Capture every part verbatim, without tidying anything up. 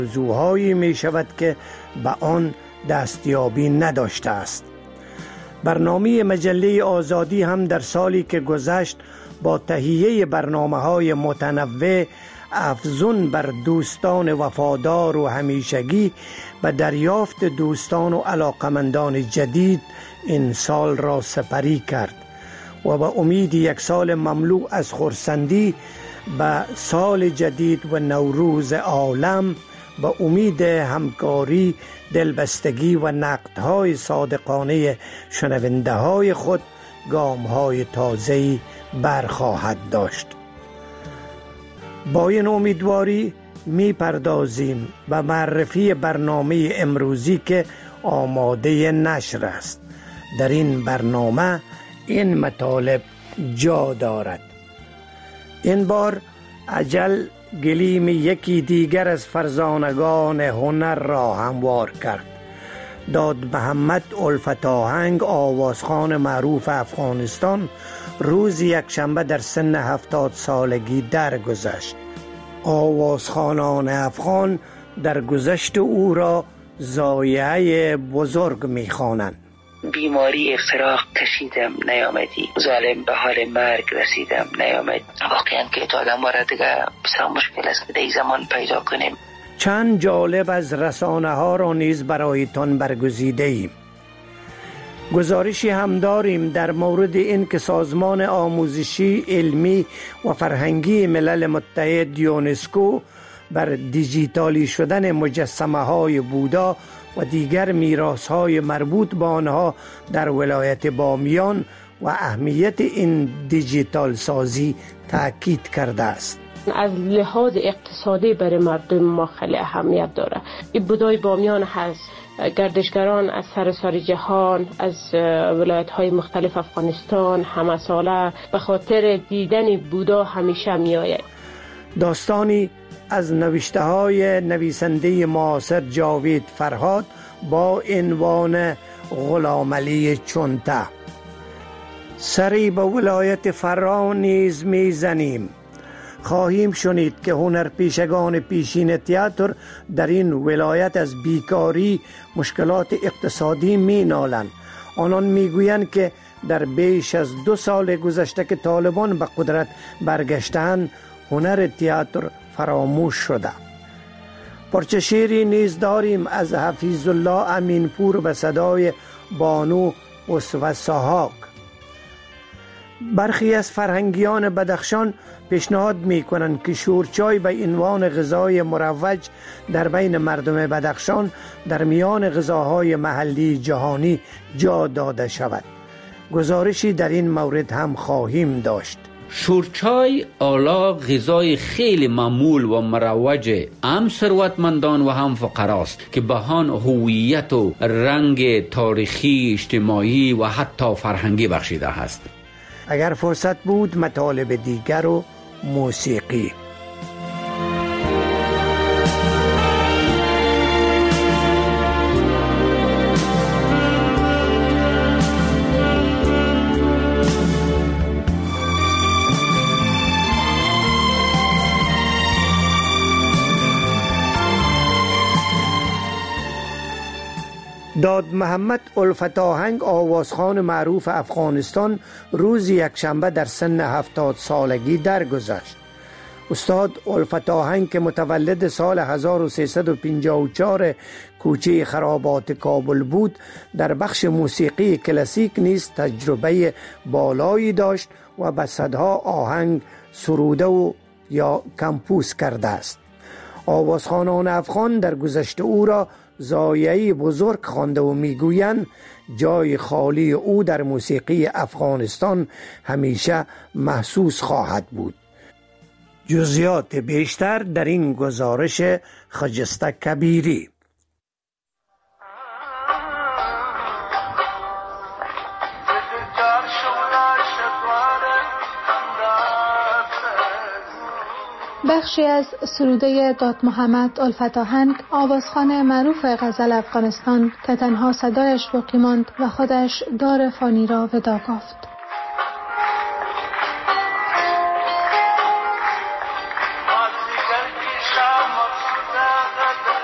موضوعهایی می شود که به آن دستیابی نداشته است. برنامه مجله آزادی هم در سالی که گذشت با تهیه برنامه‌های متنوع افزون بر دوستان وفادار و همیشگی به دریافت دوستان و علاقمندان جدید این سال را سپری کرد و به امید یک سال مملو از خرسندی به سال جدید و نوروز عالم، به امید همکاری، دلبستگی و نقدهای صادقانه شنونده های خود گام‌های تازه‌ای برخواهد داشت. با این امیدواری می پردازیم به معرفی برنامه امروزی که آماده نشر است. در این برنامه این مطالب جا دارد. این بار اجل گلیم یکی دیگر از فرزانگان هنر را هموار کرد. داد محمد الفت آهنگ، آوازخوان معروف افغانستان، روز یک شنبه در سن هفتاد سالگی درگذشت. آوازخوانان افغان در گذشت او را ضایعه بزرگ می‌خوانند. بیماری افتراق کشیدم نیامدی، ظالم به حال مرگ رسیدم نیامد. واقعا که تا آدم باره دیگه بسیار مشکل است که در این زمان پیدا کنیم. چند جالب از رسانه ها را نیز برایتان برگزیده ایم. گزارشی هم داریم در مورد این که سازمان آموزشی، علمی و فرهنگی ملل متحد یونسکو بر دیجیتالی شدن مجسمه های بودا و دیگر میراث های مربوط به آنها در ولایت بامیان و اهمیت این دیجیتال سازی تاکید کرده است. از لحاظ اقتصادی برای مردم ما خیلی اهمیت داره. این بودای بامیان هست، گردشگران از سراسر جهان، از ولایت های مختلف افغانستان همه ساله به خاطر دیدن بودا همیشه می آید. داستانی از نوشته های نویسنده معاصر جاوید فرهاد با عنوان غلامعلی چونته. سری به ولایت فرا نیز می زنیم. خواهیم شنید که هنرپیشگان پیشین تئاتر در این ولایت از بیکاری، مشکلات اقتصادی می نالند. آنان می گویند که در بیش از دو سال گذشته که طالبان به قدرت برگشتند، هنر تئاتر فراموش شده. پرچه شعری نیز داریم از حفیظ الله امینپور به صدای بانو اسوه ساحاک. برخی از فرهنگیان بدخشان پیشنهاد می کنند که شورچای به عنوان غذای مروج در بین مردم بدخشان در میان غذاهای محلی جهانی جا داده شود. گزارشی در این مورد هم خواهیم داشت. شورچای آلا غذای خیلی معمول و مروج هم ثروتمندان و هم فقراست که به آن هویت و رنگ تاریخی، اجتماعی و حتی فرهنگی بخشیده است. اگر فرصت بود مطالب دیگر و موسیقی. داد محمد الفت آهنگ، آوازخوان معروف افغانستان، روز یک شنبه در سن هفتاد سالگی درگذشت. استاد الفت آهنگ که متولد سال هزار و سیصد و پنجاه و چهار کوچه خرابات کابل بود، در بخش موسیقی کلاسیک نیز تجربه بالایی داشت و به صدها آهنگ سروده و یا کمپوز کرده است. آوازخوانان افغان در گذشته او را ضایعه بزرگ خوانده و میگویند جای خالی او در موسیقی افغانستان همیشه محسوس خواهد بود. جزئیات بیشتر در این گزارش خجسته کبیری. بخشی از سروده داد محمد الفت آهنگ، آوازخوان معروف غزل افغانستان که تنها صدایش باقی ماند و خودش دار فانی را وداع گفت. دیگر کی شام مقصود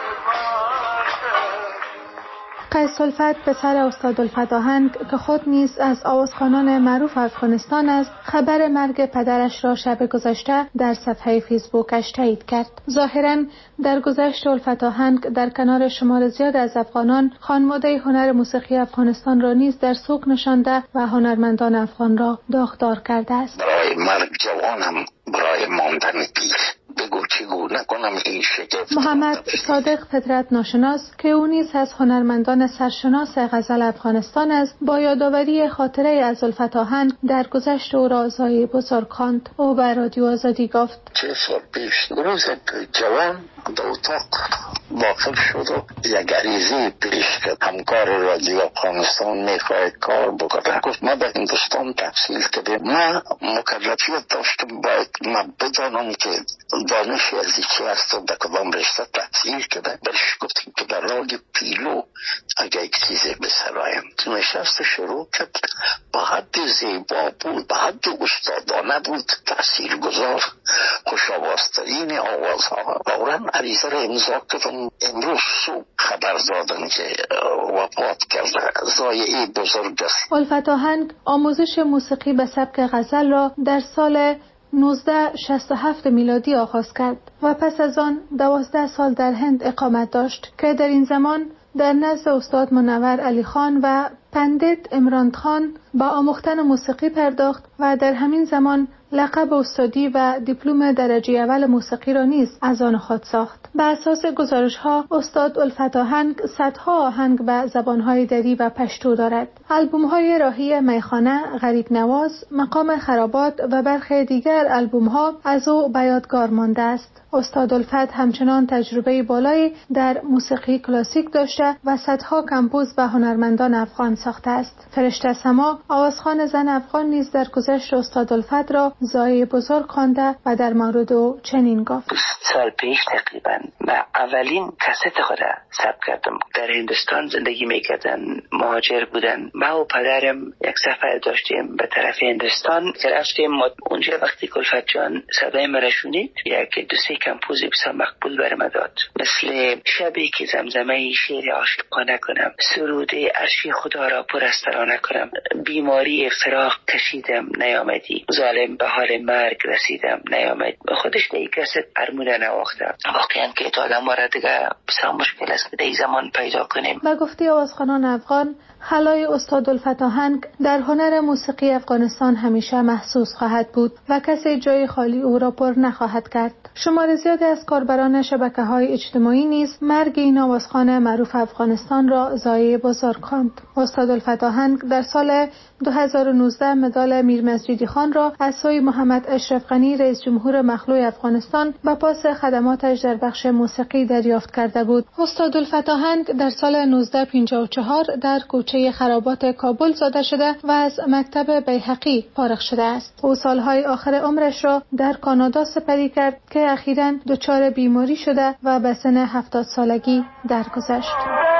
قیس الفت پسر استاد الفت آهنگ که خود نیز از آوازخوانان معروف افغانستان است، خبر مرگ پدرش را شب گذشته در صفحه فیسبوکش تایید کرد. ظاهراً در گذشت الفت آهنگ در کنار شمار زیاد از افغانان خانواده هنر موسیقی افغانستان را نیز در سوق نشانده و هنرمندان افغان را داغدار کرده است. برای مرگ جوانم، برای ماندن پیر، بگو چگونه کنم این شگفت. محمد صادق فطرت ناشناس که او نیز از هنرمندان سرشناس غزل افغانستان است، با یادآوری خاطره از الفت آهنگ در گذشت او را زایی بزرگ خواند. او به رادیو آزادی گفت: چه سال پیش روز جوان در اتاق داخل شد و یک عریضه پیش کرد. همکار رادیو افغانستان میخواهد کار بکنه. گفت ما به هندوستان تحصیل کردیم، ما مکلفیت داشتم باید ما بدانم که دانش از چی هست و در کدام رشته تحصیل کرده. برش گفتیم که در راه پیلو اگر یک چیزی بسرایم. نشست شروع کرد، با حد زیبا بود، با حد استادانه بود، تأثیر گذار، خوش آوازترین آوازها. فوراً عریضه را امضا کردم. امروز صبح خبر دادن که وفات کرده. ضایعه بزرگ است. الفت آهنگ آموزش موسیقی به سبک غزل را در سال نوزده شصت و هفت میلادی آغاز کرد و پس از آن دوازده سال در هند اقامت داشت که در این زمان در نزد استاد منور علی خان و پندیت عمران خان با آموختن موسیقی پرداخت و در همین زمان لقب استادی و دیپلم درجه اول موسیقی را نیز از آن خود ساخت. بر اساس گزارش‌ها استاد الفت آهنگ صدها آهنگ به زبان‌های دری و پشتو دارد. آلبوم‌های راهی میخانه، غریب نواز، مقام خرابات و برخی دیگر آلبوم‌ها از او به یادگار مانده است. استاد الفت همچنان تجربه بالایی در موسیقی کلاسیک داشته و صدها کمپوز به هنرمندان افغان ساخته است. فرشته سما، آوازخوان زن افغان نیز در گذشت استاد الفت را زایی بزرگ خوانده و در مورد او چنین گفت: سال پیش تقریبا من اولین کست خود ثبت کردم. در هندوستان زندگی میکردن، مهاجر بودن. ما و پدرم یک سفر داشتیم به طرف هندوستان که رفتیم. اونجا وقتی که الفت جان صدای من شنید، یک دو سه کمپوز بسیار مقبول بر من داد، مثل شبی که زمزمه شعر عاشقانه کنم، سرود عرشی خدا را پرسترانه کنم، بیماری فراق کشیدم نیامدی، ظالم به حال مرگ رسیدم نیامد. خودش دیگه کسی ارمونه نواخته. واقعا که تا آدم را دیگه بسیار مشکل است که در زمان پیدا کنیم. و گفته آوازخوانان افغان، خلای استاد الفت آهنگ در هنر موسیقی افغانستان همیشه محسوس خواهد بود و کسی جای خالی او را پر نخواهد کرد. شمار زیادی از کاربران شبکه‌های اجتماعی نیز مرگ این آوازخوان معروف افغانستان را ضایعه بزرگ خواند. استاد الفت آهنگ در سال دو هزار و نوزده مدال میر مسجدی خان را از سوی محمد اشرف غنی رئیس جمهور مخلوع افغانستان به پاس خدماتش در بخش موسیقی دریافت کرده بود. استاد الفت آهنگ در سال نوزده پنجاه و چهار در کوچه خرابات کابل زاده شده و از مکتب بیهقی فارغ شده است. او سالهای آخر عمرش را در کانادا سپری کرد که اخیراً دچار بیماری شده و به سن هفتاد سالگی درگذشت.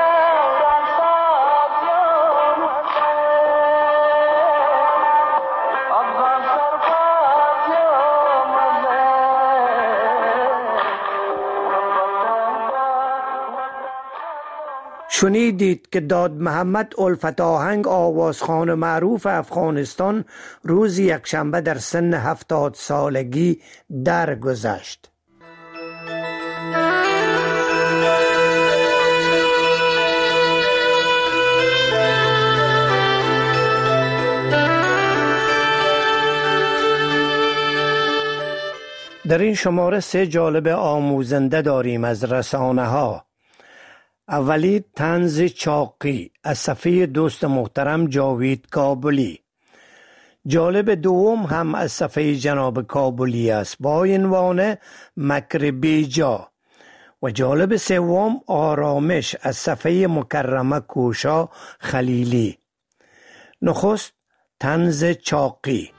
شنیدید که داد محمد الفت آهنگ آوازخوان معروف افغانستان روز یکشنبه در سن هفتاد سالگی درگذشت. در این شماره سه جالب آموزنده داریم از رسانه ها. اولی طنز چاقی از صفحه دوست محترم جاوید کابلی. جالب دوم هم از صفحه جناب کابلی است با عنوان مکر بیجا و جالب سوم آرامش از صفحه مکرمه کوشا خلیلی. نخست طنز چاقی.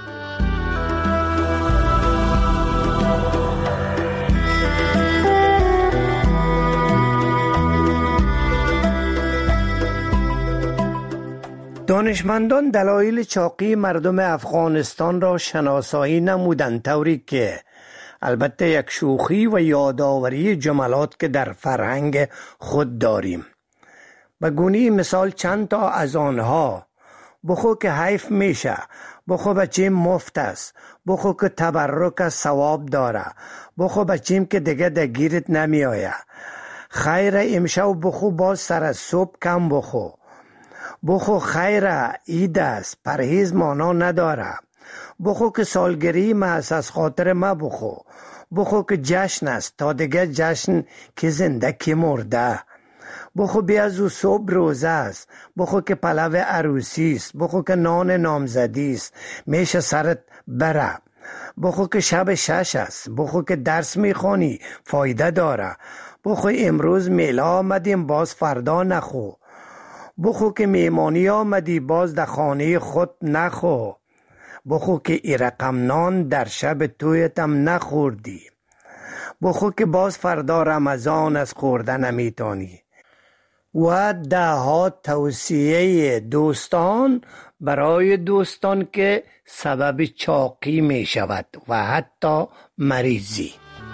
دانشمندان دلایل چاقی مردم افغانستان را شناسایی نمودند، طوری که البته یک شوخی و یادآوری جملات که در فرهنگ خود داریم. به گونی مثال چند تا از آنها: بخو که حیف میشه، بخو بچیم مفت است، بخو که تبرک ثواب داره، بخو بچیم که دیگه دگیرت نمی آیه، خیر امشب بخو باز سر از صبح کم بخو، بخو خیر عید است پرهیز مانا نداره، بخو که سالگری ما است از خاطر ما بخو، بخو که جشن است تا دیگه جشن که زنده که مرده، بخو بیازو صبح روزه است، بخو که پلو عروسی است، بخو که نان نامزدی است میشه سرت بره، بخو که شب شش است، بخو که درس میخونی فایده داره، بخو امروز میلا آمدیم باز فردا نخو، بخو که میمانی آمدی باز در خانه خود نخو، بخو که ای رقم نان در شب تویتم نخوردی، بخو که باز فردا رمضان از خوردن نمیتانی. و ده ها توصیه دوستان برای دوستان که سبب چاقی می شود و حتی مریضی.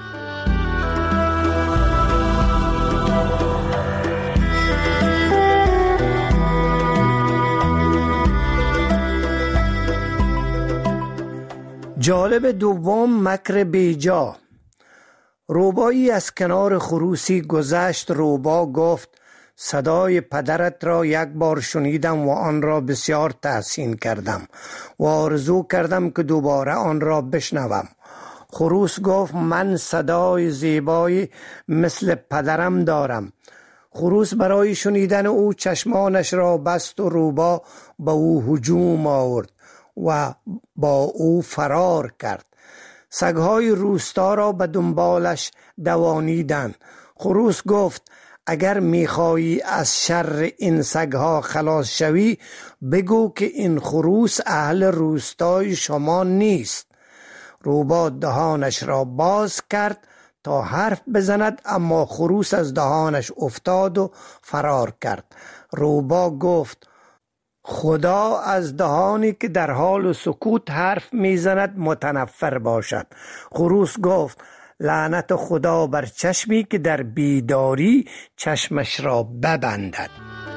جالب دوم، مکر بیجا. روبایی از کنار خروسی گذشت. روبا گفت صدای پدرت را یک بار شنیدم و آن را بسیار تحسین کردم و آرزو کردم که دوباره آن را بشنوم. خروس گفت من صدای زیبایی مثل پدرم دارم. خروس برای شنیدن او چشمانش را بست و روبا به او هجوم آورد و با او فرار کرد. سگهای روستا را به دنبالش دوانیدند. خروس گفت اگر میخواهی از شر این سگها خلاص شوی بگو که این خروس اهل روستای شما نیست. روبا دهانش را باز کرد تا حرف بزند، اما خروس از دهانش افتاد و فرار کرد. روبا گفت خدا از دهانی که در حال سکوت حرف میزند متنفر باشد. خروس گفت لعنت خدا بر چشمی که در بیداری چشمش را ببندد.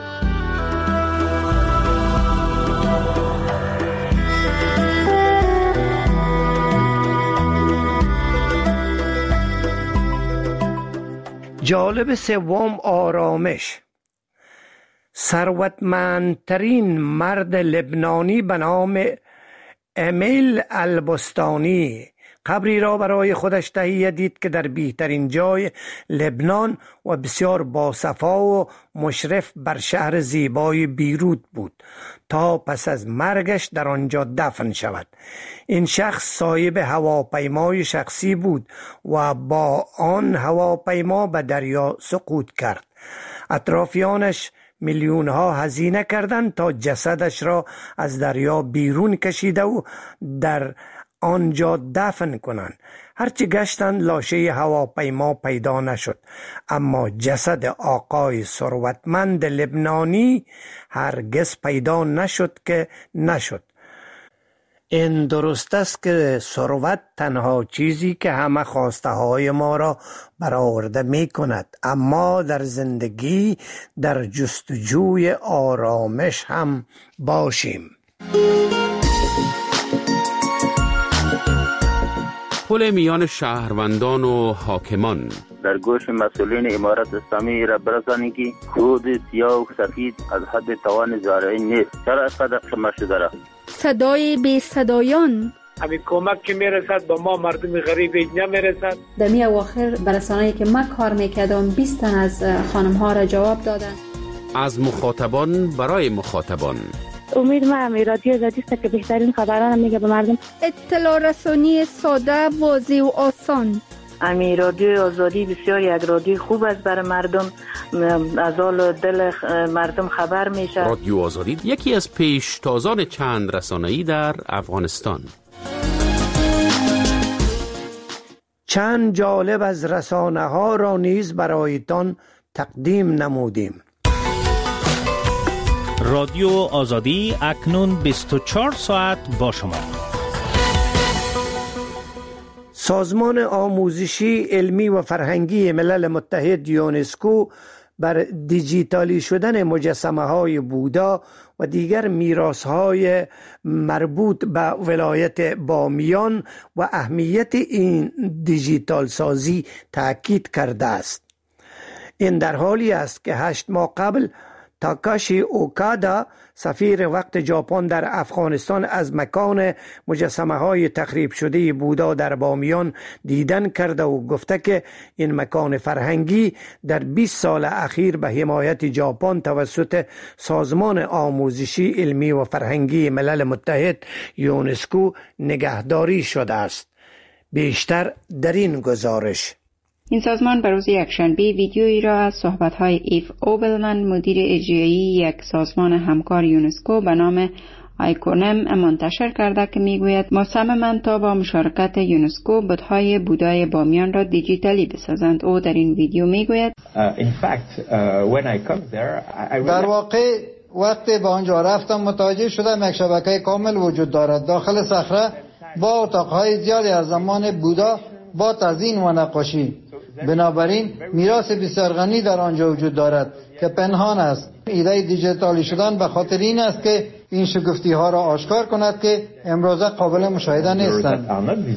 جالب سوم، آرامش. ثروتمندترین مرد لبنانی به نام امیل البستانی قبری را برای خودش تهیه دید که در بهترین جای لبنان و بسیار باصفا و مشرف بر شهر زیبای بیروت بود تا پس از مرگش در آنجا دفن شود. این شخص صاحب هواپیمای شخصی بود و با آن هواپیما به دریا سقوط کرد. اطرافیانش میلیون ها هزینه کردند تا جسدش را از دریا بیرون کشیده و در آنجا دفن کنند. هرچی گشتند لاشه هواپیما پیدا نشد، اما جسد آقای ثروتمند لبنانی هرگز پیدا نشد که نشد. این درست است که ثروت تنها چیزی که همه خواسته های ما را برآورده می کند، اما در زندگی در جستجوی آرامش هم باشیم. پل میان شهروندان و حاکمان. در گوش مسئولین امارت اسلامی را برسانید که خود سیاه و سفید از حد توان زارعی نیست. چرا اینقدر خمه شده را؟ صدای بی صدایان. همین کمک که میرسد به ما مردم غریب نمیرسد. در می اواخر برسانه‌ای که ما کار میکردم بیست تن از خانم ها را جواب دادن. از مخاطبان برای مخاطبان. امید ما همی رادیو آزادی است که بهترین خبران میگه به مردم. اطلاع رسانی ساده، واضح و آسان. امی رادیو آزادی بسیار یک رادیو خوب است برای مردم، از حال دل مردم خبر میشه. رادیو آزادی یکی از پیشتازان چند رسانه‌ای در افغانستان. چند جالب از رسانه ها را نیز برایتان تقدیم نمودیم. رادیو آزادی اکنون بیست و چهار ساعت با شما. سازمان آموزشی، علمی و فرهنگی ملل متحد یونسکو بر دیجیتالی شدن مجسمه های بودا و دیگر میراث های مربوط به ولایت بامیان و اهمیت این دیجیتال سازی تاکید کرده است. این در حالی است که هشت ماه قبل تاکاشی اوکادا سفیر وقت ژاپن در افغانستان از مکان مجسمه های تخریب شده بودا در بامیان دیدن کرده و گفته که این مکان فرهنگی در بیست سال اخیر به حمایت ژاپن توسط سازمان آموزشی علمی و فرهنگی ملل متحد یونسکو نگهداری شده است. بیشتر در این گزارش. این سازمان به روز یکشنبه ویدیویی را از صحبت‌های ایف اوبلمن مدیر اجرایی یک سازمان همکار یونسکو به نام آیکونم منتشر کرده که میگوید مصممند تا با مشارکت یونسکو بت‌های بودای بامیان را دیجیتالی بسازند. او در این ویدیو میگوید در واقع وقتی به آنجا رفتم متوجه شدم یک شبکه کامل وجود دارد داخل صخره با اتاق‌های زیادی از زمان بودا با تزیین و نقاشی. بنابراین میراث بسیار غنی در آنجا وجود دارد که پنهان است. ایده دیجیتالی شدن به خاطر این است که این شگفتی ها را آشکار کند که امروزه قابل مشاهده نیستند.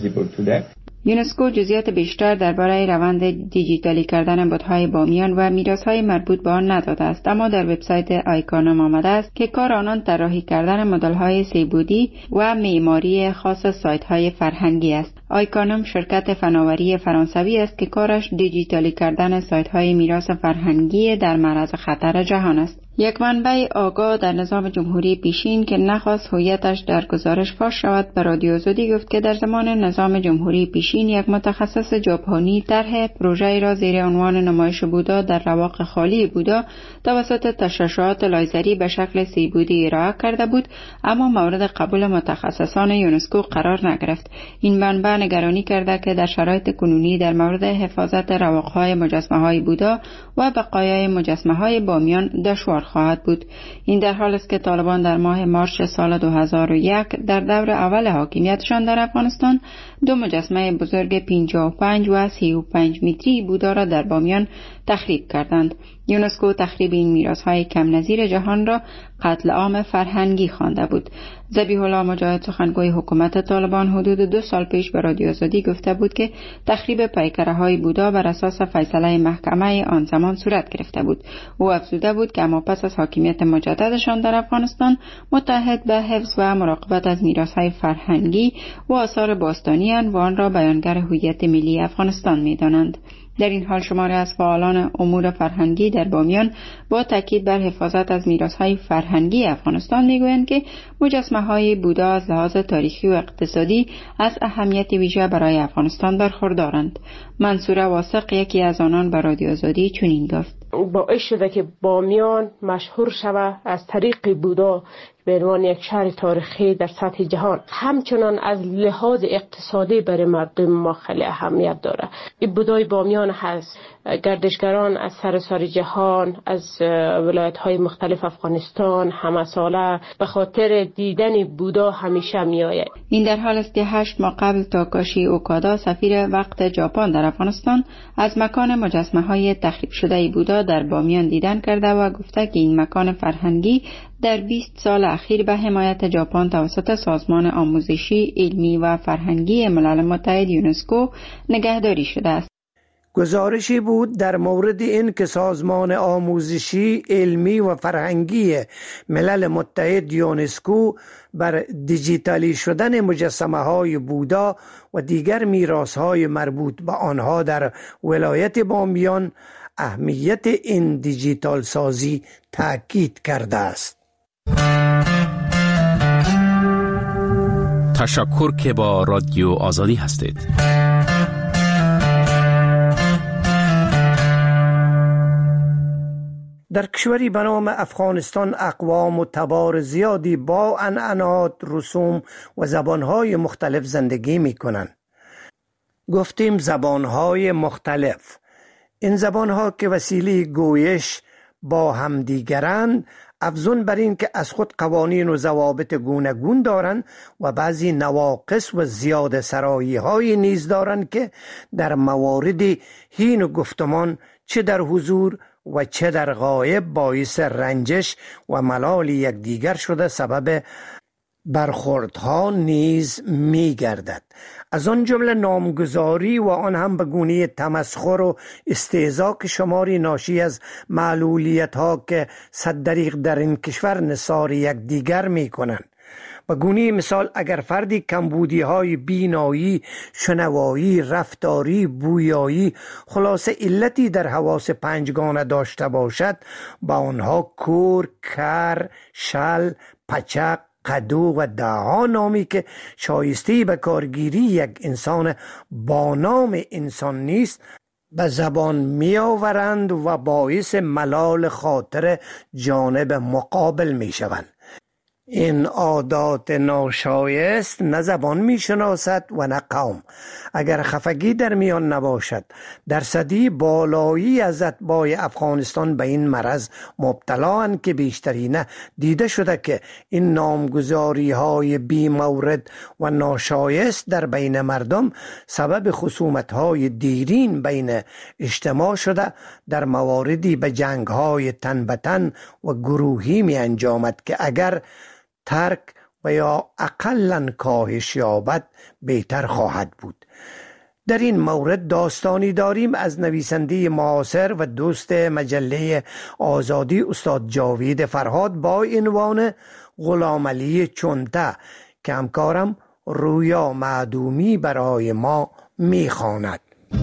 یونسکو جزئیات بیشتر درباره روند دیجیتالی کردن بت‌های بامیان و میراث‌های مربوط به آن نداده است، اما در وبسایت آیکونم آمده است که کار آنان طراحی کردن مدل‌های سه‌بعدی و معماری خاص سایت‌های فرهنگی است. آیکونم شرکت فناوری فرانسوی است که کارش دیجیتالی کردن سایت‌های میراث فرهنگی در معرض خطر جهان است. یک منبع آگاه در نظام جمهوری پیشین که نخواست هویتش در گزارش فاش شود به رادیو آزادی گفت که در زمان نظام جمهوری پیشین یک متخصص ژاپنی طرح پروژه‌ای را زیر عنوان نمایش بودا در رواق خالی بودا توسط تشعشعات لیزری به شکل سه‌بعدی ارائه کرده بود، اما مورد قبول متخصصان یونسکو قرار نگرفت. این منبع نگرانی کرده که در شرایط کنونی در مورد حفاظت رواق‌های مجسمه‌های بودا و بقایای مجسمه‌های بامیان دشوار خواهد بود. این در حال است که طالبان در ماه مارس سال دو هزار و یک در دور اول حاکمیتشان در افغانستان دو مجسمه بزرگ پنجاه و پنج و سی و پنج متری بودا را در بامیان تخریب کردند. یونسکو تخریب این میراث‌های کم نظیر جهان را قتل عام فرهنگی خوانده بود. ذبیح الله مجاهد سخنگوی حکومت طالبان حدود دو سال پیش به رادیو آزادی گفته بود که تخریب پیکره‌های بودا بر اساس فیصله محکمه آن زمان صورت گرفته بود. او افزوده بود که اما پس از حاکمیت مجددشان در افغانستان متحد به حفظ و مراقبت از میراث‌های فرهنگی و آثار باستانی و آن را بیانگر هویت ملی افغانستان می‌دانند. در این حال شماری از فعالان امور فرهنگی در بامیان با تاکید بر حفاظت از میراث‌های فرهنگی افغانستان میگویند که مجسمه‌های بودا از لحاظ تاریخی و اقتصادی از اهمیت ویژه برای افغانستان برخوردارند. منصوره واثق یکی از آنان به رادیو آزادی چنین گفت: باعث شده که بامیان مشهور شود از طریق بودا به عنوان یک شهر تاریخی در سطح جهان. همچنان از لحاظ اقتصادی برای مردم ما خیلی اهمیت داره. این بودای بامیان هست، گردشگران از سراسر جهان، از ولایت‌های مختلف افغانستان همه ساله به خاطر دیدن بودا همیشه میآید. این در حال است که هشت ماه قبل تاکاشی اوکادا سفیر وقت ژاپن در افغانستان از مکان مجسمه‌های تخریب شده بودا در بامیان دیدن کرده و گفته که این مکان فرهنگی در بیست سال اخیر به حمایت ژاپن توسط سازمان آموزشی علمی و فرهنگی ملل متحد یونسکو نگهداری شده است. گزارشی بود در مورد این که سازمان آموزشی علمی و فرهنگی ملل متحد یونسکو بر دیجیتالی شدن مجسمه های بودا و دیگر میراث های مربوط به آنها در ولایت بامیان اهمیت این دیجیتال سازی تاکید کرده است. تشکر که با رادیو آزادی هستید. در کشوری به نام افغانستان اقوام و تبار زیادی با عنعنات، رسوم و زبانهای مختلف زندگی می کنند. گفتیم زبانهای مختلف. این زبانها که وسیله گویش با همدیگرند، افزون بر این که از خود قوانین و ضوابط گوناگون دارند و بعضی نواقص و زیاده سرایی های نیز دارند که در موارد هین و گفتمان چه در حضور و چه در غایب باعث رنجش و ملال یکدیگر شده سبب برخوردها نیز می گردد. از آن جمله نامگذاری و آن هم به گونه تمسخر و استهزا که شماری ناشی از معلولیت ها که صد دریغ در این کشور نثار یکدیگر می کنند. به گونه مثال اگر فردی کمبودی های بینایی، شنوایی، رفتاری، بویایی، خلاصه علتی در حواس پنجگانه داشته باشد، با آنها کور، کر، شل، پچق، قدو و دعا نامی که شایسته به کارگیری یک انسان با نام انسان نیست به زبان می آورند و باعث ملال خاطر جانب مقابل می شوند. این عادات ناشایست نه زبان می شناسد و نه قوم. اگر خفگی در میان نباشد، درصدی بالایی از اتباع افغانستان به این مرض مبتلااند که بیشترینه دیده شده که این نامگذاری های بی مورد و ناشایست در بین مردم سبب خصومت های دیرین بین اجتماع شده، در مواردی به جنگ های تن به تن و گروهی می انجامد که اگر ترک و یا اقلاً کاهش یابد بهتر خواهد بود. در این مورد داستانی داریم از نویسنده معاصر و دوست مجله آزادی استاد جاوید فرهاد با عنوان غلامعلی چونته که همکارم رویا معدومی برای ما میخواند.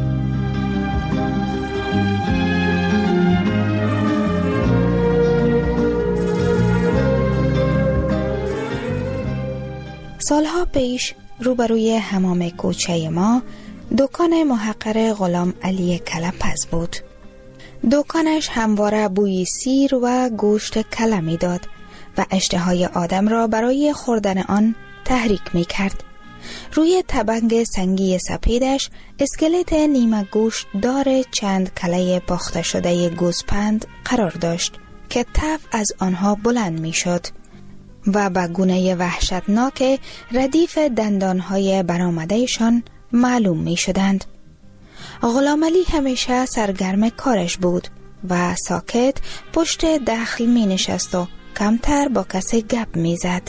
سالها پیش روبروی حمام کوچه ما دکان محقر غلام علی کلپز بود. دکانش همواره بوی سیر و گوشت کله می داد و اشتهای آدم را برای خوردن آن تحریک می کرد. روی تبنگ سنگی سپیدش اسکلت نیمه گوشت دار چند کله پخته شده گوسپند قرار داشت که تف از آنها بلند می شد و با گونه وحشتناک ردیف دندانهای برآمدهشان معلوم می شدند. غلام علی همیشه سرگرم کارش بود و ساکت پشت دخل می نشست و کمتر با کسی گپ می زد.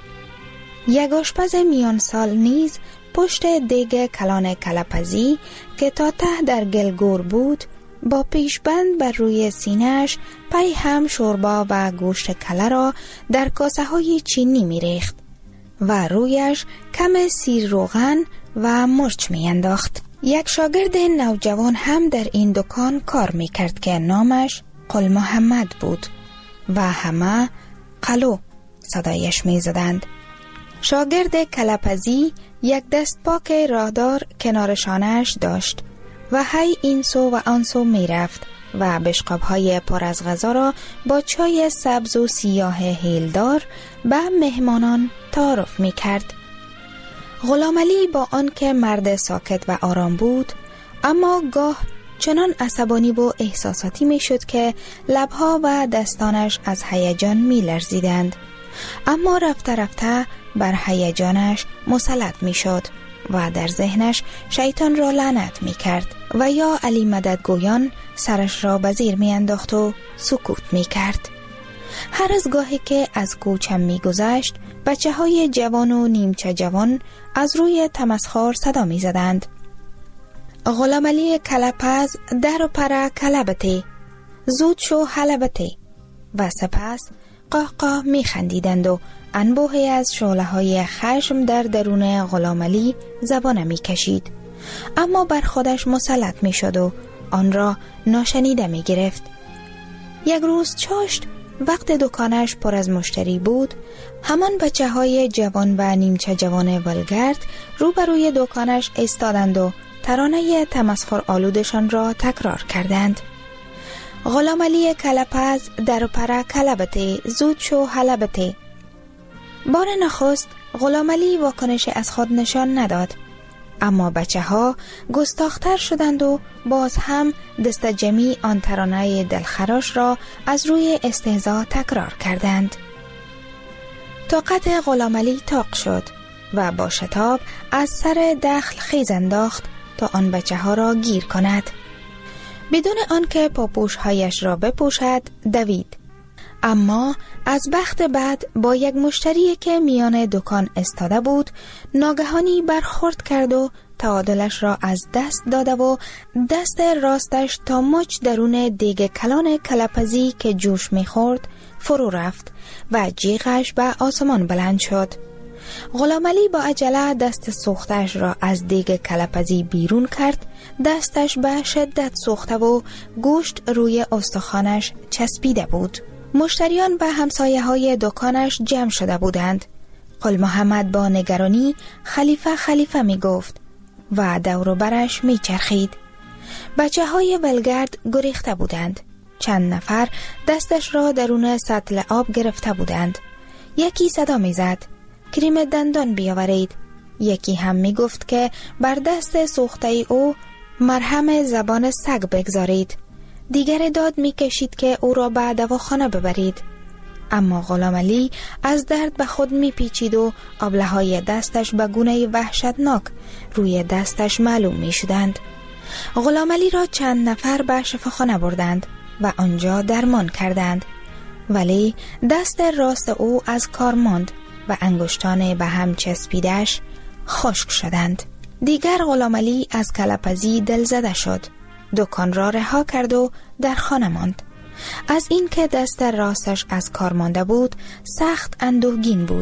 یک آشپز میان سال نیز پشت دیگ کلان کلپزی که تا ته در گلگور بود با پیشبند بر روی سینه‌اش پی هم شوربا و گوشت کله را در کاسه های چینی می ریخت و رویش کم سیر روغن و مرچ می انداخت. یک شاگرد نوجوان هم در این دکان کار می کرد که نامش قل محمد بود و همه قلو صدایش می زدند. شاگرد کلپزی یک دست پاک راهدار کنار شانه‌اش داشت و هی این سو و آن سو می رفت و بشقاب‌های پر از غذا را با چای سبز و سیاه هیلدار به مهمانان تعارف می کرد. غلام علی با آن که مرد ساکت و آرام بود، اما گاه چنان عصبانی و احساساتی می شد که لبها و دستانش از هیجان می لرزیدند، اما رفته رفته بر هیجانش مسلط می شد و در ذهنش شیطان را لعنت می کرد و یا علی مدد گویان سرش را به زیر می انداخت و سکوت می کرد. هر از گاهی که از کوچم می گذشت، بچه های جوان و نیمچه جوان از روی تمسخر صدا می زدند. غلام علی کلپز در و پر کلبتی، زود شو حلبتی، و سپس قاقا می خندیدند و انبوهی از شعله های خشم در درون غلام علی زبانه می کشید، اما بر خودش مسلط می شد و آن را ناشنیده می گرفت. یک روز چاشت وقت دکانش پر از مشتری بود، همان بچه های جوان و نیمچه جوان ولگرد روبروی دکانش ایستادند و ترانه تمسخر آلودشان را تکرار کردند. غلام علی کلپز در پر کلبتی، زود شو حلبتی. بار نخست غلام علی واکنش از خود نشان نداد، اما بچه ها گستاختر شدند و باز هم دست جمعی آن ترانه دلخراش را از روی استهزا تکرار کردند. طاقت غلام علی طاق شد و با شتاب از سر دخل خیز انداخت تا آن بچه ها را گیر کند. بدون آنکه پاپوش‌هایش را بپوشد دوید. اما از بخت بعد با یک مشتری که میان دکان استاده بود ناگهانی برخورد کرد و تعادلش را از دست داده و دست راستش تا مچ درون دیگ کلان کلپزی که جوش میخورد فرو رفت و جیغش به آسمان بلند شد. غلام علی با عجله دست سوختش را از دیگ کلپزی بیرون کرد. دستش به شدت سوخته و گوشت روی استخوانش چسبیده بود. مشتریان به همسایه های دکانش جمع شده بودند. قل محمد با نگرانی خلیفه خلیفه می گفت و دور و برش می چرخید. بچه های ولگرد گریخته بودند. چند نفر دستش را درون سطل آب گرفته بودند. یکی صدا می زد کریم دندان بیاورید. یکی هم می گفت که بر دست سوخته او مرهم زبان سگ بگذارید. دیگر داد می کشید که او را به دواخانه ببرید. اما غلام علی از درد به خود می پیچید و آبله های دستش به گونه وحشتناک روی دستش معلوم می شدند. غلام علی را چند نفر به شفاخانه بردند و آنجا درمان کردند، ولی دست راست او از کار ماند و انگشتان به هم چسبیدش خشک شدند. دیگر غلام علی از کلپزی دل زده شد. دکان را رها کرد و در خانه ماند. از این که دست راستش از کار مانده بود سخت اندوهگین بود.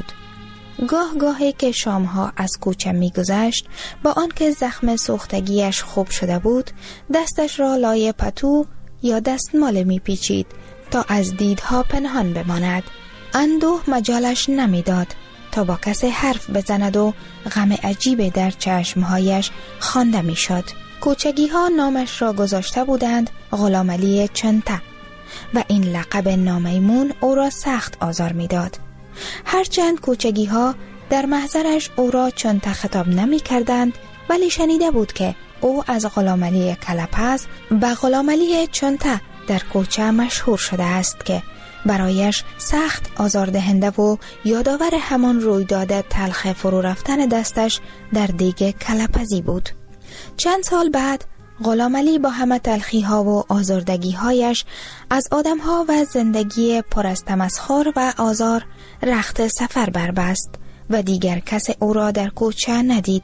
گاه گاهی که شامها از کوچه می گذشت با آنکه زخم سوختگیش خوب شده بود دستش را لای پتو یا دستمال می پیچید تا از دیدها پنهان بماند. اندوه مجالش نمی داد تا با کسی حرف بزند و غم عجیب در چشمهایش خوانده می شد. کوچگی ها نامش را گذاشته بودند غلام علی چنته و این لقب نامیمون او را سخت آزار می داد. هرچند کوچگی ها در محضرش او را چنته خطاب نمی کردند، ولی شنیده بود که او از غلام علی کلپز به غلام علی چنته در کوچه مشهور شده است که برایش سخت آزاردهنده و یادآور همان رویداد تلخ فرو رفتن دستش در دیگ کلپزی بود. چند سال بعد غلام علی با همه تلخی ها و آزردگی هایش از آدم ها و زندگی پر از تمسخر و آزار رخت سفر بربست و دیگر کس او را در کوچه ندید.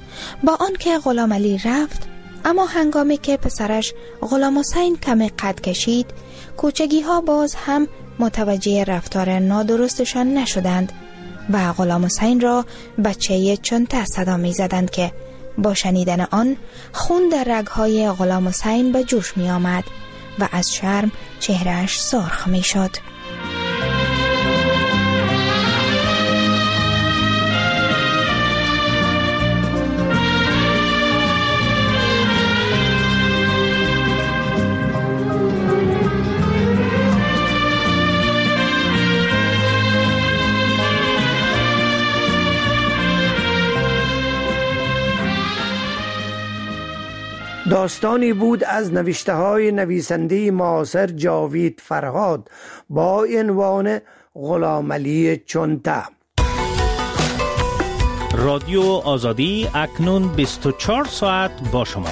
با آنکه غلام علی رفت، اما هنگامی که پسرش غلام حسین کمی قد کشید کوچگی ها باز هم متوجه رفتار نادرستشان نشدند و غلام حسین را بچه چنته صدا می زدند که با شنیدن آن خون در رگهای غلام حسین به جوش می آمد و از شرم چهرهش سرخ می شد. داستانی بود از نوشته های نویسنده معاصر جاوید فرهاد با عنوان غلام علی چنته. رادیو آزادی اکنون بیست و چهار ساعت با شما.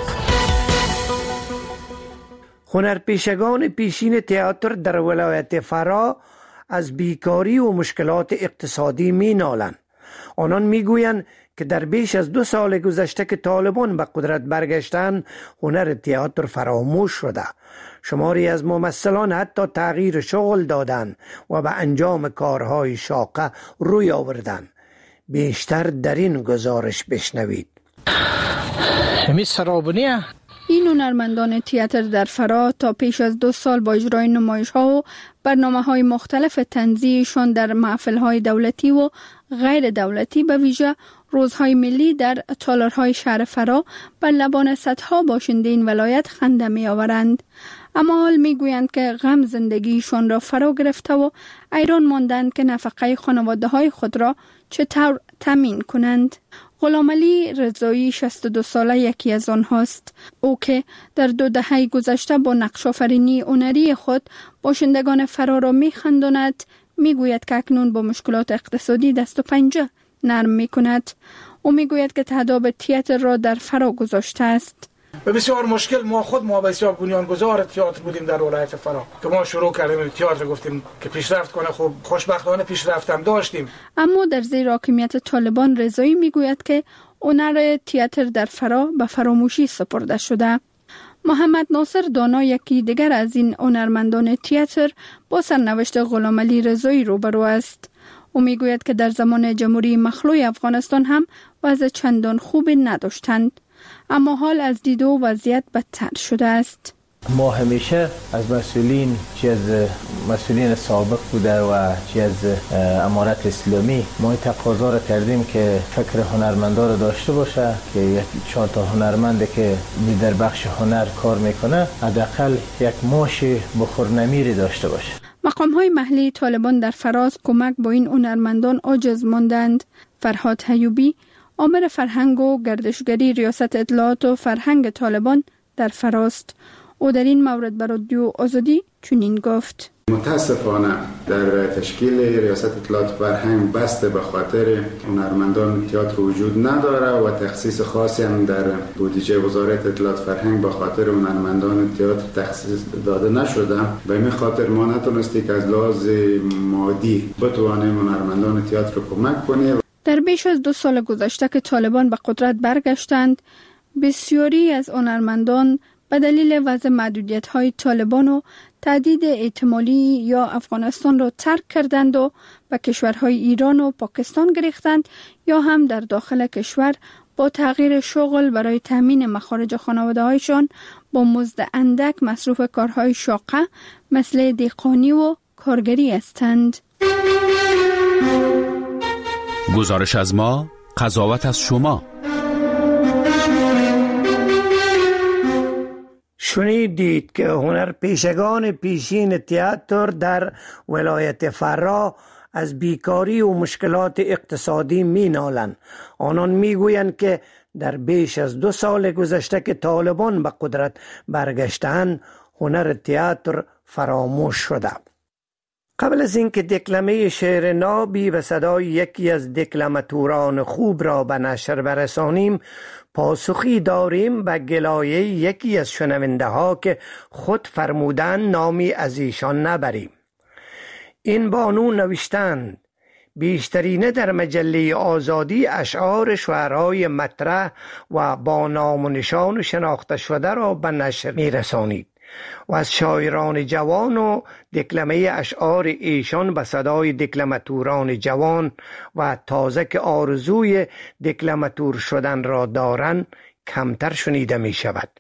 هنرپیشگان پیشین تئاتر در ولایت فرا از بیکاری و مشکلات اقتصادی می نالند. آنان می گویند که در بیش از دو سال گذشته که طالبان به قدرت برگشتن هنر تئاتر فراموش شده. شماری از ممثلان حتی تغییر شغل دادن و به انجام کارهای شاقه روی آوردن. بیشتر در این گزارش بشنوید. همی سرابونیه این هنرمندان تئاتر در فرا تا پیش از دو سال با اجرای نمایش ها و برنامه های مختلف تنزیهشان در محفل های دولتی و غیر دولتی به ویژه روزهای ملی در تالارهای شهر فرا بر لبان صدها باشنده این ولایت خنده می آورند. اما حال می گویند که غم زندگیشان را فرا گرفته و ایران ماندند که نفقه خانواده های خود را چطور تامین کنند. غلام علی رضایی شصت و دو ساله یکی از آنهاست. او که در دو دهه گذشته با نقش آفرینی هنری خود باشندگان فرا را می خنداند، می گوید که اکنون با مشکلات اقتصادی دست و پنجه نرم می کند. او می گوید که تهداب تئاتر را در فرا گذاشته است. و بسیار مشکل. ما خود ما بسیار بنیانگذار تئاتر بودیم در ولایت فرا که ما شروع کردیم تئاتر، گفتیم که پیشرفت کنه. خب خوشبختانه پیشرفت هم داشتیم. اما در زیر حاکمیت طالبان رضایی میگوید که هنر تئاتر در فرا به فراموشی سپرده شده. محمد ناصر دانا، یکی دیگر از این هنرمندان تئاتر، با سرنوشت غلام علی رضایی روبرو است. او میگوید که در زمان جمهوری مخلوع افغانستان هم وضع چندان خوبی نداشتند، اما حال از دید و وضعیت بدتر شده است. ما همیشه از مسئولین، چی از مسئولین سابق بوده و چی از امارت اسلامی، ما تقاضا را کردیم که فکر هنرمندا را داشته باشه که یک چهار تا هنرمنده که در بخش هنر کار میکنه حداقل یک معاش بخورنمیری داشته باشه. مقام های محلی طالبان در فراز کمک با این هنرمندان عاجز ماندند. فرهاد حیوبی، آمر فرهنگ و گردشگری ریاست اطلاعات و فرهنگ طالبان در فراست. او در این مورد بر رادیو آزادی چنین گفت: متاسفانه در تشکیل ریاست اطلاعات فرهنگ بسته به خاطر هنرمندان تئاتر وجود نداره و تخصیص خاصی هم در بودجه وزارت اطلاعات فرهنگ به خاطر هنرمندان تئاتر تخصیص داده نشده. به این خاطر ما نتونستیم که از لحاظ مادی بتوانیم هنرمندان تئاتر رو کمک کنیم. در بیش از دو سال گذشته که طالبان به قدرت برگشتند، بسیاری از هنرمندان به دلیل وضع محدودیت‌های طالبان و تهدید احتمالی یا افغانستان را ترک کردند و به کشورهای ایران و پاکستان گریختند یا هم در داخل کشور با تغییر شغل برای تامین مخارج خانواده‌هایشان با مزد اندک مصروف کارهای شاقه مثل دهقانی و کارگری هستند. گزارش از ما، قضاوت از شما. شنیدید که هنرپیشگان پیشین تئاتر در ولایت فرا از بیکاری و مشکلات اقتصادی می نالند. آنان می گویند که در بیش از دو سال گذشته که طالبان به قدرت برگشتند، هنر تئاتر فراموش شده. قبل از اینکه دکلمه شعر نابی به صدای یکی از دکلماتوران خوب را به نشر برسانیم، پاسخی داریم به گلایه یکی از شنونده ها که خود فرمودن نامی از ایشان نبریم. این بانو نوشتند: بیشترینه در مجله آزادی اشعار شعرهای مطرح و با نام و نشان شناخته شده را به نشر می رسانید و از شاعران جوان و دکلمه اشعار ایشان به صدای دکلماتوران جوان و تازه که آرزوی دکلماتور شدن را دارند کمتر شنیده می شود.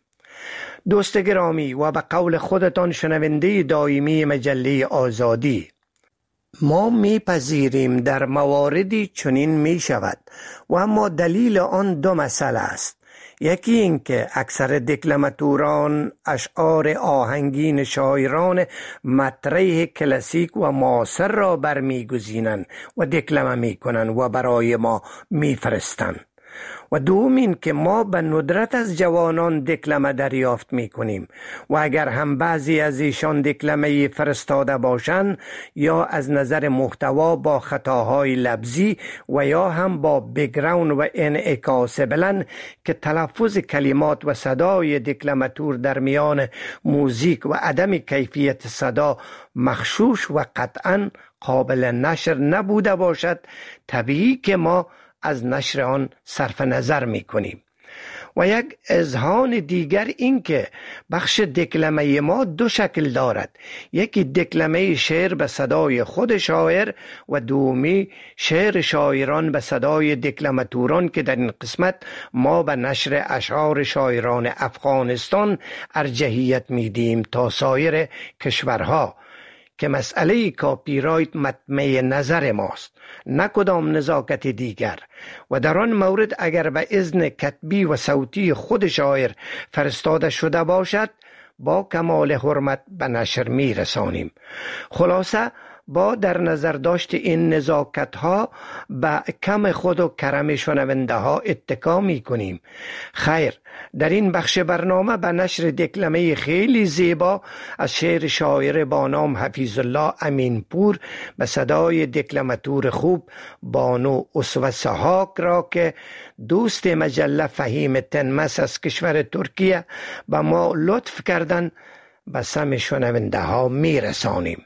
دوست گرامی و به قول خودتان شنونده دائمی مجله آزادی، ما میپذیریم در مواردی چنین می شود و اما دلیل آن دو مسئله است. یکی این که اکثر دکلماتوران اشعار آهنگین شاعران مطرح کلاسیک و معاصر را برمیگزینند و دکلمه میکنند و برای ما میفرستند. و دوم این که ما به ندرت از جوانان دکلمه دریافت می کنیم و اگر هم بعضی از ایشان دکلمه فرستاده باشند یا از نظر محتوا با خطاهای لفظی و یا هم با بگراوند و انعکاس بلند که تلفظ کلمات و صدای دکلماتور در میان موزیک و عدم کیفیت صدا مغشوش و قطعا قابل نشر نبوده باشد، طبیعی که ما از نشر آن صرف نظر می کنیم. و یک اذهان دیگر این که بخش دکلمه ما دو شکل دارد: یکی دکلمه شعر به صدای خود شاعر و دومی شعر شاعران به صدای دکلماتوران که در این قسمت ما به نشر اشعار شاعران افغانستان ارجحیت می دیم تا سایر کشورها که مسئله کاپی رایت مطمع نظر ماست، نه کدام نزاکت دیگر. و در آن مورد اگر به اذن کتبی و صوتی خود شاعر فرستاده شده باشد با کمال حرمت به نشر می رسانیم. خلاصه با در نظر داشت این نزاکت ها به کم خود و کرم شنونده ها اتکا می کنیم. خیر، در این بخش برنامه به نشر دکلمه خیلی زیبا از شعر شاعر با نام حفیظ الله امین پور به صدای دکلماتور خوب بانو اسوه سحاک را که دوست مجله فهیم تنمس از کشور ترکیه به ما لطف کردن به سم شنونده ها می رسانیم.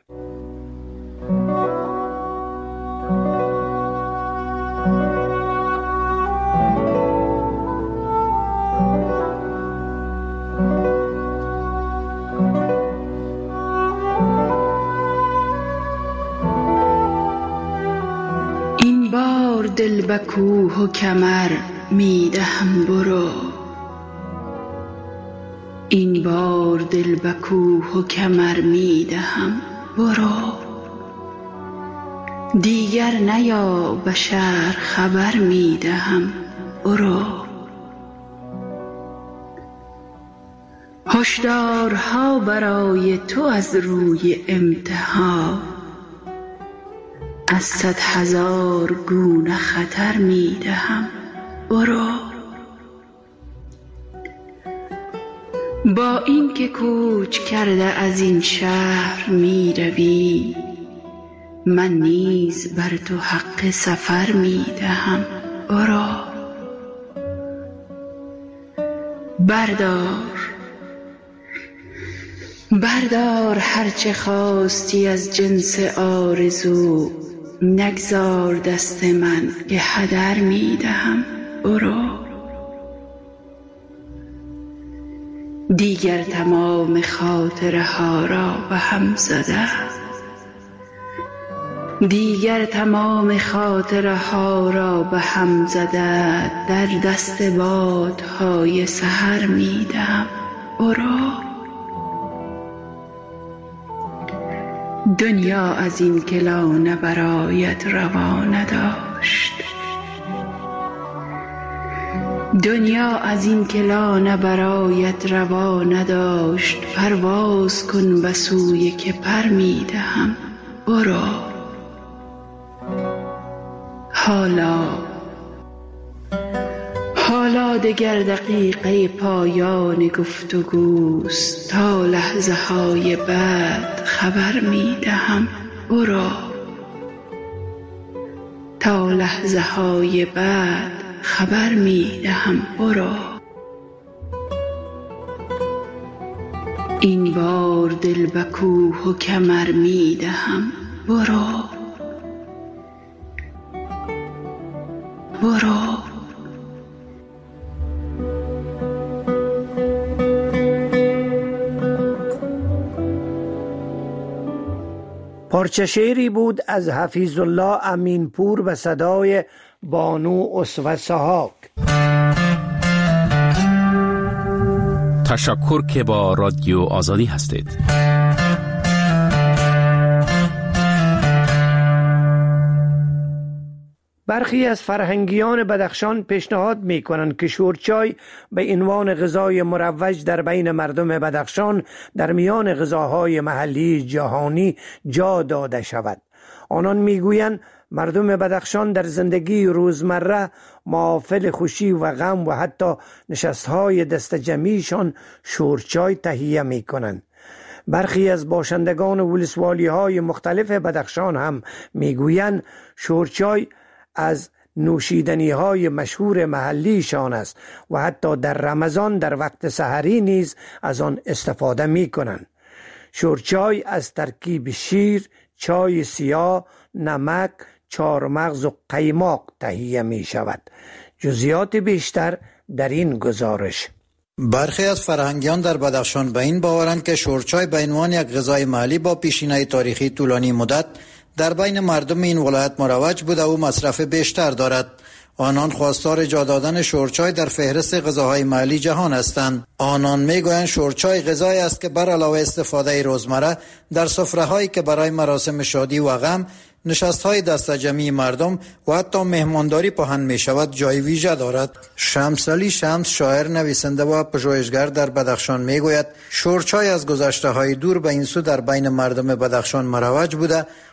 این بار دل به کوه و کمر می دهم برو، این بار دل به کوه و کمر می دهم برو، دیگر نیا به شهر خبر می دهم برو. هشدارها برای تو از روی امتحان، از صد هزار گونه خطر می دهم برو. با این که کوچ کرده از این شهر می روی، من نیز بر تو حق سفر می دهم برو. بردار بردار هرچه خواستی از جنس آرزو، نگذار دست من که هدر می دهم برو. دیگر تمام خاطره ها را به هم زده، دیگر تمام خاطره ها را به هم زده، در دست بادهای سحر می دهم برو. دنیا از این که لانه برایت روا نداشت، دنیا از این که لانه برایت روا نداشت، پرواز کن به سوی که پر می دهم برو. حالا حالا دگر دقیقه پایان گفتگوست، تا لحظه های بعد خبر می دهم برو، تا لحظه های بعد خبر می دهم برو. این بار دل به کوه و کمر می دهم برو برو. پارچه شعری بود از حفیظ الله امین پور به صدای بانو اسوه سحاک. تشکر که با رادیو آزادی هستید. برخی از فرهنگیان بدخشان پیشنهاد می کنند که شورچای به عنوان غذای مروج در بین مردم بدخشان در میان غذاهای محلی جهانی جا داده شود. آنان می گویند مردم بدخشان در زندگی روزمره محافل خوشی و غم و حتی نشستهای دست جمعیشان شورچای تهیه می کنند. برخی از باشندگان ولسوالی های مختلف بدخشان هم می گویند شورچای از نوشیدنی های مشهور محلیشان است و حتی در رمضان در وقت سحری نیز از آن استفاده می کنند. شورچای از ترکیب شیر، چای سیاه، نمک، چارمغز و قیماق تهیه می شود. جزئیات بیشتر در این گزارش. برخی از فرهنگیان در بدخشان به این باورند که شورچای به عنوان یک غذای محلی با پیشینه تاریخی طولانی مدت در بین مردم این ولایت مروج بوده و مصرف بیشتر دارد. آنان خواستار ایجاد دادن شورچای در فهرست غذاهای محلی جهان هستند. آنان میگویند شورچای غذایی است که بر علاوه استفاده روزمره در سفره‌هایی که برای مراسم شادی و غم، نشست‌های دست جمعی مردم و حتی مهمانداری پهن می شود جای ویژه دارد. شمس علی شمس، شاعر، نویسنده و پژوهشگر در بدخشان میگوید شورچای از گذشته‌های دور به این سو در بین مردم بدخشان مروج بوده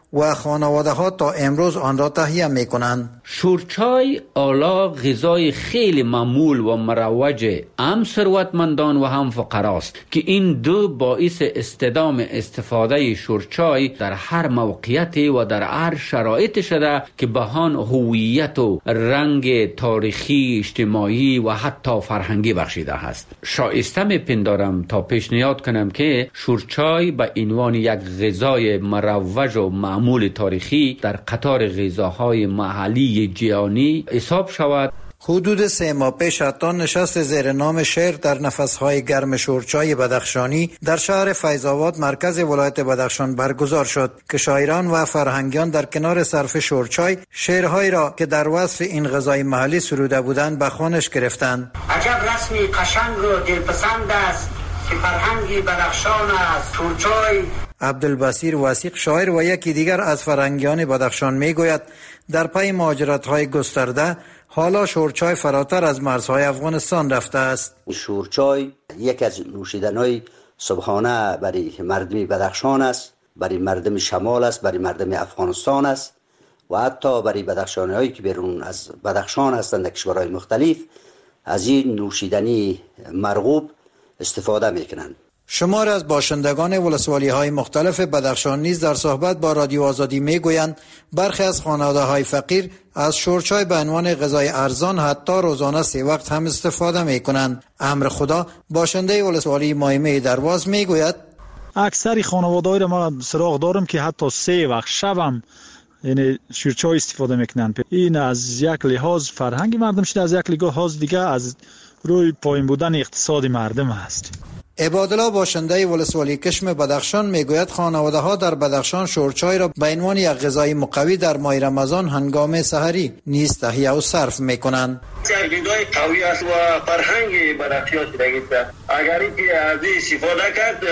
و خانواده ها تا امروز آن را تهیه می کنند. شورچای آلا غذای خیلی معمول و مروج هم ثروتمندان و هم فقراست که این دو باعث استدام استفاده شورچای در هر موقعیتی و در هر شرایط شده که بهان هویت و رنگ تاریخی، اجتماعی و حتی فرهنگی بخشیده است. شایسته میپندارم تا پیشنهاد کنم که شورچای به عنوان یک غذای مروج و معمول تاریخی در قطار غذاهای محلی جهانی حساب شود. حدود سه ماه پیش حتی نشست زیر نام شعر در نفسهای گرم شورچای بدخشانی در شهر فیض‌آباد مرکز ولایت بدخشان برگزار شد که شاعران و فرهنگیان در کنار صرف شورچای شعرهایی را که در وصف این غذای محلی سروده بودند به خوانش گرفتند. عجب رسمی قشنگ و دلپسند است که فرهنگی بدخشان است. شورچای. عبدالبصیر وثیق شاعر و یکی دیگر از فرهنگیان بدخشان میگوید در پی مهاجرت‌های گسترده حالا شورچای فراتر از مرزهای افغانستان رفته است. شورچای یک از نوشیدن‌های صبحانه برای مردم بدخشان است، برای مردم شمال است، برای مردم افغانستان است و حتی برای بدخشانی‌هایی که بیرون از بدخشان هستند در کشورهای مختلف از این نوشیدنی مرغوب استفاده میکنند. شمار از باشندگان ولسوالی‌های مختلف بدخشان نیز در صحبت با رادیو آزادی میگویند برخی از خانواده‌های فقیر از شورچای به عنوان غذای ارزان حتی روزانه سه وقت هم استفاده میکنند. امر خدا باشنده ولسوالی مایمه درواز میگوید اکثر خانواده‌ها را ما سراغ دارم که حتی سه وقت شبم یعنی شورچای استفاده میکنند. این از یک لحاظ فرهنگی مردم شده، از یک لحاظ دیگه از روی پایین بودن اقتصاد مردم است. عبادالله باشنده ولسوالی کشم بدخشان میگوید خانواده ها در بدخشان شورچای را به عنوان یک غذای مقوی در ماه رمضان هنگام سحری نیز تهیه و صرف میکنند. غذای قوی است و فرهنگ بدخشان دیگه اگر اینکه از استفاده کرد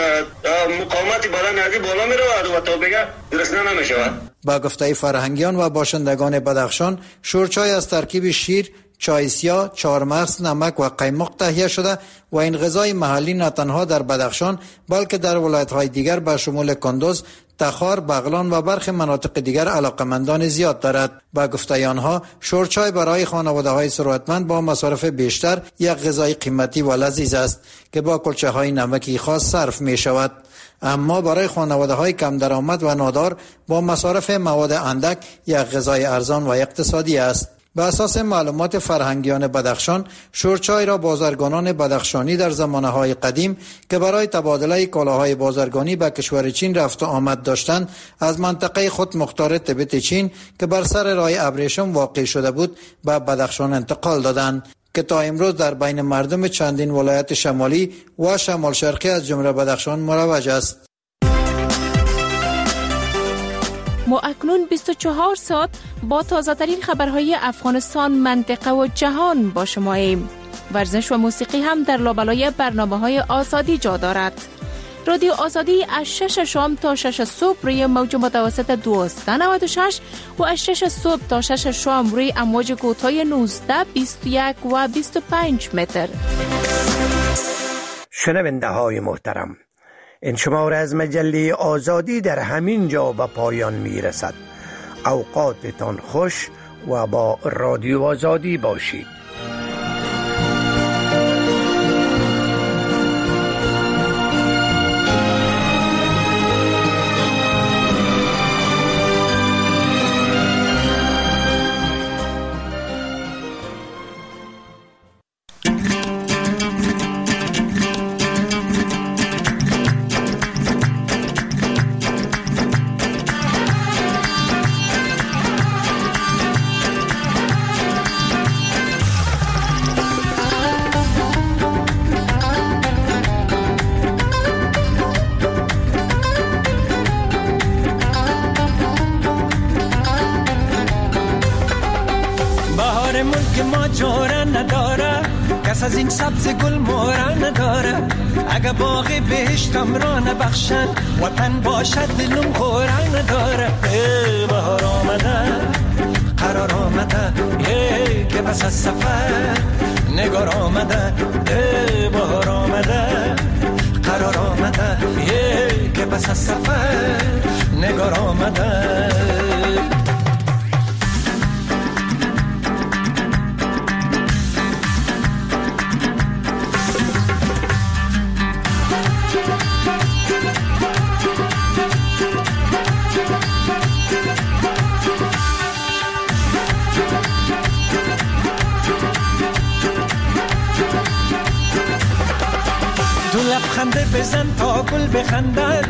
مقاومت بدن از بالا میره و تا بگه گرسنه نمیشود. با گفته فرهنگیان و باشندگان بدخشان شورچای از ترکیب شیر، چای سیاه، چهارمغز، نمک و قیمق تهیه شده و این غذای محلی نه تنها در بدخشان بلکه در ولایت‌های دیگر به شمول کندوز، تخار، بغلان و برخی مناطق دیگر علاقمندان زیاد دارد. با گفته آنها شورچای برای خانواده‌های ثروتمند با مصارف بیشتر یک غذای قیمتی و لذیذ است که با کلچه‌های نمکی خاص صرف می شود. اما برای خانواده‌های کم درآمد و نادار با مصارف مواد اندک یک غذای ارزان و اقتصادی است. به اساس معلومات فرهنگیان بدخشان شورچای را بازرگانان بدخشانی در زمانه‌های قدیم که برای تبادله کالاهای بازرگانی به کشور چین رفت و آمد داشتند از منطقه خود مختار تبت چین که بر سر راه ابریشم واقع شده بود به بدخشان انتقال دادند که تا امروز در بین مردم چندین ولایت شمالی و شمال شرقی از جمله بدخشان مروج است. ما اکنون بیست و چهار ساعت با تازه ترین خبرهای افغانستان، منطقه و جهان با شما ایم. ورزش و موسیقی هم در لابلای برنامه های آزادی جا دارد. رادیو آزادی از شش شام تا شش صبح روی موج متوسط دویست و نود و شش و از شش صبح تا شش شام روی امواج کوتاه نوزده، بیست و یک و بیست و پنج متر. شنونده های محترم، این شماره از مجله آزادی در همین جا به پایان می رسد. اوقاتتان خوش و با رادیو آزادی باشید. از این سبز گل مورا نداره، اگه باغ بهشتم را نبخشن وطن باشد دلم خورا نداره. بهار آمده قرار آمده یه که بس از سفر نگار آمده. بهار آمده قرار آمده یه که بس از سفر نگار آمده. خنده بزن تا گل بخندد